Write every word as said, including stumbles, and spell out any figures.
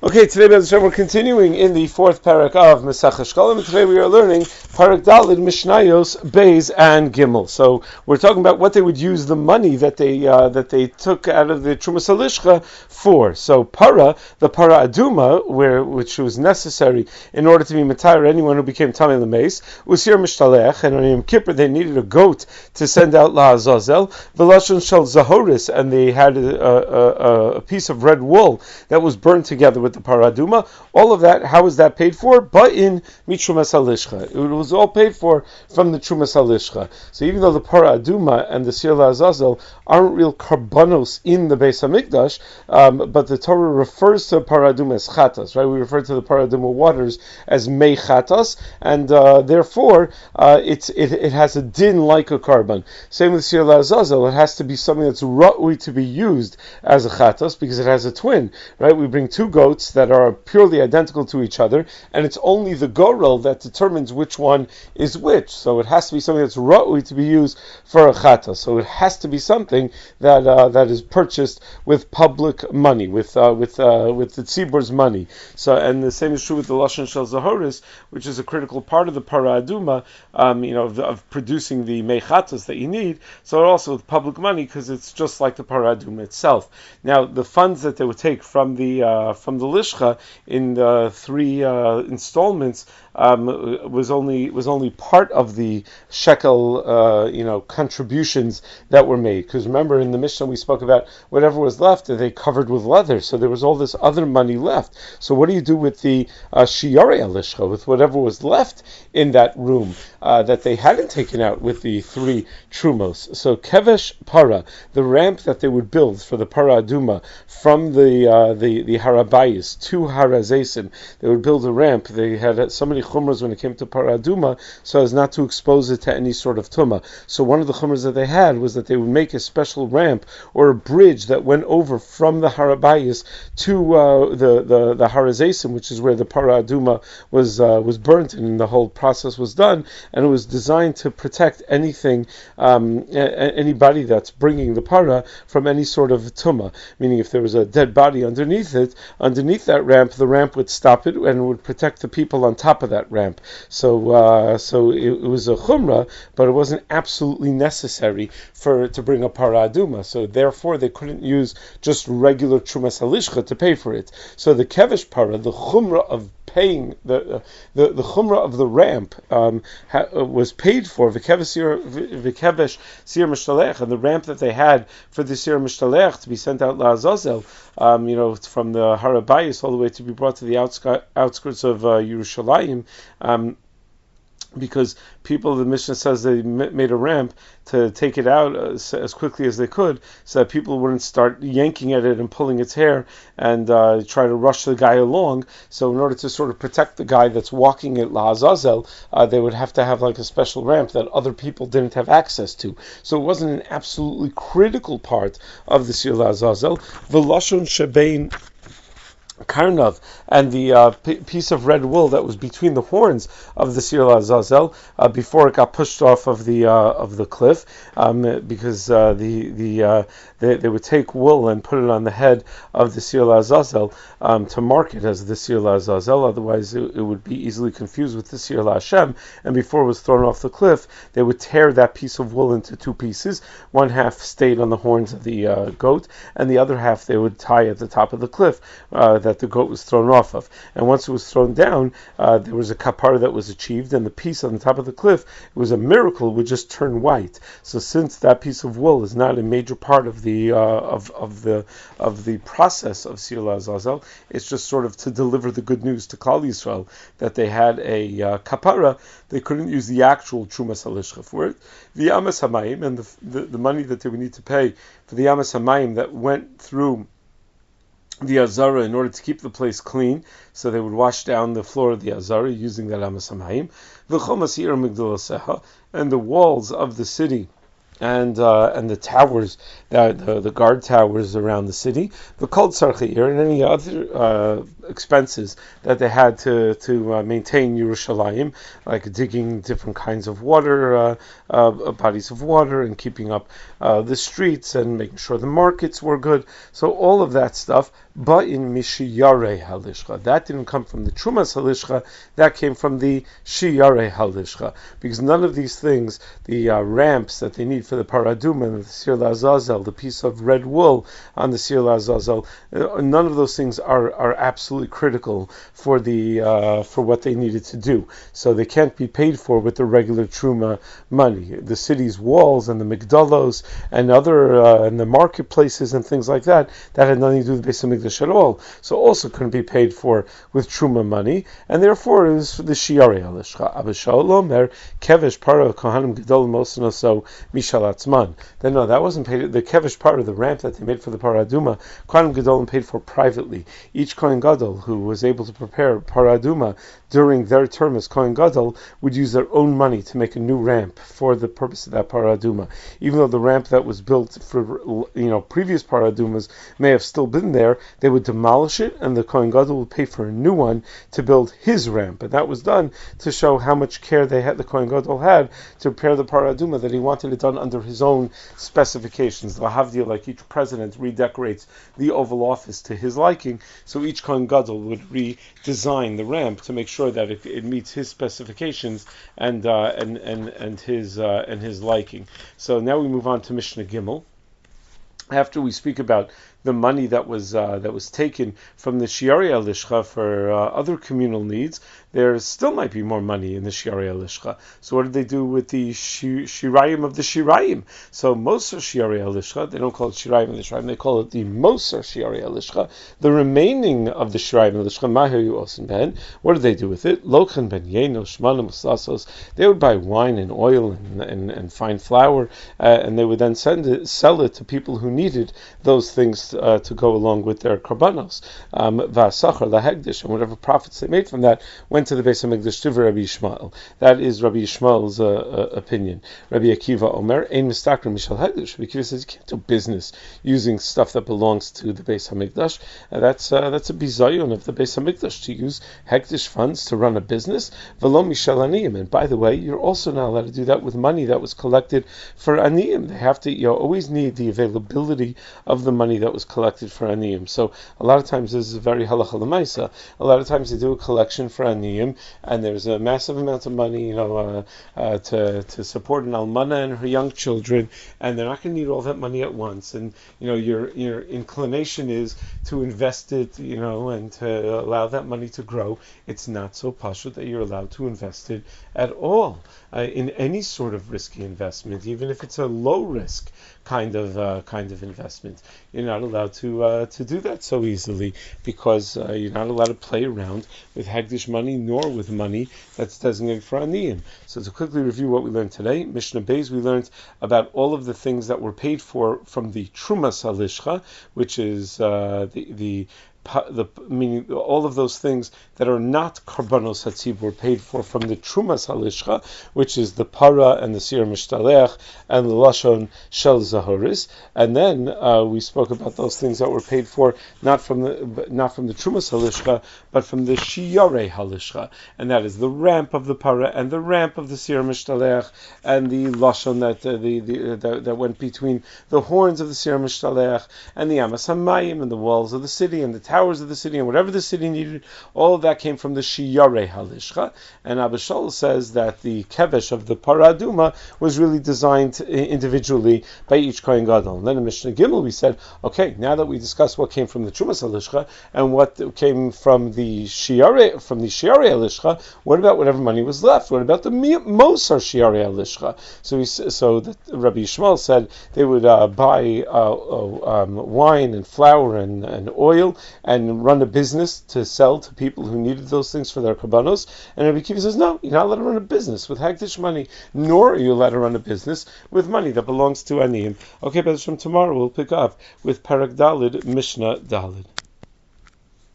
Okay, today Bez Hashem, we're continuing in the fourth parak of Masechah Shkalim, and today we are learning Parak Dalid, Mishnayos, Beis, and Gimel. So we're talking about what they would use the money that they uh, that they took out of the Trumas Halishcha for. So Para, the Para Aduma, where which was necessary in order to be Matayr anyone who became Tamei L'Meis, was here Mishtalech, and on Yom Kippur they needed a goat to send out La'azazel, V'lashon Shel Zahoris, and they had a, a, a piece of red wool that was burned together with the paraduma. All of that, how was that paid for? But in mitrumas halishcha, it was all paid for from the trumas halishcha. So even though the paraduma and the sir la'azazel aren't real karbanos in the Beis Hamikdash, um, but the Torah refers to paraduma as chatas, right? We refer to the paraduma waters as mei chatas, and uh, therefore uh, it's it, it has a din like a karban. Same with sir la'azazel; it has to be something that's ra'ui to be used as a chatas because it has a twin, right? We bring two goats that are purely identical to each other, and it's only the gorel that determines which one is which. So it has to be something that's ra'ui to be used for a chata. So it has to be something that uh, that is purchased with public money, with uh, with uh, with the tzibur's money. So, and the same is true with the lashon shel zahoris, which is a critical part of the para aduma, um, you know, of, of producing the mechatas that you need. So also with public money, because it's just like the para aduma itself. Now, the funds that they would take from the uh, from the lishcha in the three uh, installments um, was only was only part of the shekel, uh, you know, contributions that were made. Because remember, in the Mishnah we spoke about whatever was left, they covered with leather, so there was all this other money left. So what do you do with the uh, shiarei lishcha, with whatever was left in that room uh, that they hadn't taken out with the three trumos? So kevesh para, the ramp that they would build for the para aduma from the uh, the the harabayis to harazesim, they would build a ramp. They had so many chumras when it came to para aduma, so as not to expose it to any sort of tuma. So one of the chumras that they had was that they would make a special ramp or a bridge that went over from the harabayis to uh, the the the harazesim, which is where the para aduma was uh, was burnt and the whole process was done, and it was designed to protect anything, um, a- anybody that's bringing the para from any sort of tuma. Meaning, if there was a dead body underneath it, underneath that ramp, the ramp would stop it and it would protect the people on top of that ramp. So, uh, so it, it was a chumrah, but it wasn't absolutely necessary for to bring a para aduma. So, therefore, they couldn't use just regular trumas halishcha to pay for it. So, the kevesh para, the chumrah of paying the uh, the the chumrah of the ramp um, ha, uh, was paid for v'kevesh sir mishtalech, and the ramp that they had for the sir mishtalech to be sent out la'azazel, um, you know, from the harabayis all the way to be brought to the outskirts, outskirts of uh, Yerushalayim. Um, because people, the Mishnah says they made a ramp to take it out as, as quickly as they could, so that people wouldn't start yanking at it and pulling its hair and uh, try to rush the guy along. So in order to sort of protect the guy that's walking it la'azazel, uh, they would have to have like a special ramp that other people didn't have access to. So it wasn't an absolutely critical part of the sir la'azazel. V'lashon shebein Karnav, and the uh, p- piece of red wool that was between the horns of the sir la'azazel uh, before it got pushed off of the uh, of the cliff, um, because uh, the the uh, they, they would take wool and put it on the head of the sir la'azazel um, to mark it as the sir la'azazel. Otherwise, it, it would be easily confused with the sir la'Hashem. And before it was thrown off the cliff, they would tear that piece of wool into two pieces. One half stayed on the horns of the uh, goat, and the other half they would tie at the top of the cliff. Uh, that the goat was thrown off of. And once it was thrown down, uh, there was a kapara that was achieved, and the piece on the top of the cliff, it was a miracle, would just turn white. So since that piece of wool is not a major part of the uh, of of the of the process of sir la'azazel, it's just sort of to deliver the good news to Klal Yisrael that they had a uh, kapara. They couldn't use the actual trumas halishcha for it. The amas hamayim, and the, the the money that they would need to pay for the amas hamayim that went through the Azara in order to keep the place clean, so they would wash down the floor of the Azara using that Amas Hamayim. V'chol Masir Migdal Seha, and the walls of the city and uh, and the towers, that the, the guard towers around the city, the called sarchir, and any other uh, expenses that they had to to uh, maintain Yerushalayim, like digging different kinds of water, uh, uh, bodies of water, and keeping up uh, the streets and making sure the markets were good. So all of that stuff. But in Mishiyare Halishcha, that didn't come from the Trumas Halishcha, that came from the Shiyare Halishcha, because none of these things, the uh, ramps that they need for the Paraduma, the Sir Lazazel, the piece of red wool on the Sir Lazazel, uh, none of those things are, are absolutely critical for the uh, for what they needed to do. So they can't be paid for with the regular Truma money. The city's walls and the Migdalos and other uh, and the marketplaces and things like that, that had nothing to do with the Beis Hamikdash at all, so also couldn't be paid for with truma money, and therefore it was the shiare halishcha. Abishal Omer kevesh para kohanim gedol mosno so mishalatzman. Then no, that wasn't paid. The kevesh part of the ramp that they made for the paraduma, kohanim gedolim paid for privately. Each kohen gadol who was able to prepare paraduma during their term as kohen gadol would use their own money to make a new ramp for the purpose of that paraduma. Even though the ramp that was built for you know previous paradumas may have still been there, they would demolish it, and the Kohen Gadol would pay for a new one to build his ramp. And that was done to show how much care they had, the Kohen Gadol had to prepare the Paraduma, that he wanted it done under his own specifications. Lahavdil, like each president redecorates the Oval Office to his liking, so each Kohen Gadol would redesign the ramp to make sure that it, it meets his specifications and uh, and and and his uh, and his liking. So now we move on to Mishnah Gimel. After we speak about the money that was uh, that was taken from the Shiari Alishcha for uh, other communal needs, there still might be more money in the Shiari Alishcha. So what did they do with the shi- Shirayim of the Shirayim? So Moser Shiari Alishcha, they don't call it Shirayim of the Shirayim, they call it the Moser Shiari Alishcha. The remaining of the Shirayim Alishcha, Mahayu Osen Ben, what did they do with it? Lochen Ben Yeno, Shmanim Sasos, they would buy wine and oil and, and, and fine flour, uh, and they would then send it, sell it to people who needed those things Uh, to go along with their karbanos, um, v'asachar lahegdish, and whatever profits they made from that went to the Beis Hamikdash to Rabbi Yishmael. That is Rabbi Yishmael's uh, uh, opinion. Rabbi Akiva Omer ein mistakrim mishal hegdish. Rabbi Akiva says you can't do business using stuff that belongs to the Beis Hamikdash. And that's uh, that's a bizayon of the Beis Hamikdash to use hegdish funds to run a business. V'lo mishal aniyim. And by the way, you're also not allowed to do that with money that was collected for aniyim. They have to, you know, always need the availability of the money that was collected for aniyim. So a lot of times this is very halacha l'maisa. A lot of times they do a collection for aniyim, and there's a massive amount of money, you know, uh, uh, to to support an almana and her young children, and they're not going to need all that money at once. And you know, your your inclination is to invest it, you know, and to allow that money to grow. It's not so pashut that you're allowed to invest it at all uh, in any sort of risky investment, even if it's a low risk kind of uh, kind of investment. You're not allowed to uh, to do that so easily, because uh, you're not allowed to play around with hagdish money nor with money that's designated for aniyim. So to quickly review what we learned today, Mishnah Beis, we learned about all of the things that were paid for from the Trumas Halishcha, which is uh, the the The, meaning all of those things that are not karbanos hatzib were paid for from the trumas halishcha, which is the para and the sir mishtalech and the lashon shel zahoris. And then uh, we spoke about those things that were paid for not from the not from the trumas halishcha, but from the shiyare halishcha, and that is the ramp of the para and the ramp of the sir mishtalech and the lashon that uh, the, the uh, that, that went between the horns of the sir mishtalech and the amas hamayim and the walls of the city and the towers of the city and whatever the city needed. All of that came from the shiyare halishcha. And Abishal says that the kevesh of the paraduma was really designed individually by each kohen gadol. And then in Mishnah Gimel we said, okay, now that we discussed what came from the trumas halishcha and what came from the shiyare from the shiyare halishcha, what about whatever money was left? What about the mosar shiyare halishcha? So we so that Rabbi Yishmael said they would uh, buy uh, uh, um, wine and flour and, and oil and run a business to sell to people who needed those things for their karbanos. And Rabbi Akiva says, no, you're not allowed to run a business with hagdish money, nor are you allowed to run a business with money that belongs to aniyim. Okay, but from tomorrow we'll pick up with Parak Dalid, Mishnah Dalid.